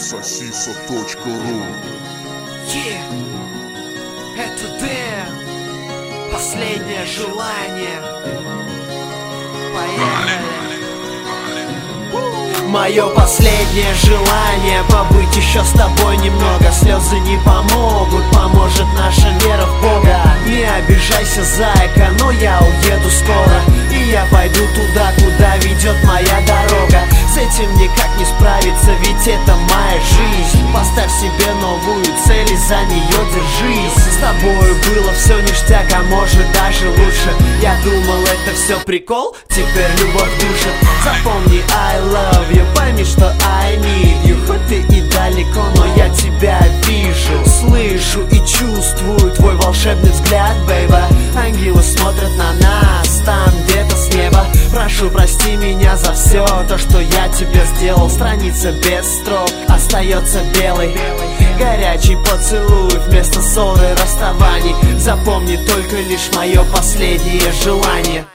Сосиса.ру. Это Дэн. Последнее желание. Поехали. Мое последнее желание — побыть еще с тобой немного. Слезы не помогут, поможет наша вера в Бога. Не обижайся, зайка, но я уеду скоро, и я пойду туда, куда ведет моя дорога. С этим никак не справиться, ведь это моя жизнь. Поставь себе новую цель и за нее держись. С тобою было все ништяк, а может даже лучше. Я думал, это все прикол, теперь любовь душит. Запомни, I love you, пойми, что I need you. Хоть ты и далеко, но я тебя вижу, слышу и чувствую твой волшебный взгляд, бейба. Ангелы смотрят на нас там где-то с неба. Прошу, прости меня за все то, что я тебе сделал. Страница без строк остается белой. Горячий поцелуй вместо ссоры, расставаний. Запомни только лишь мое последнее желание.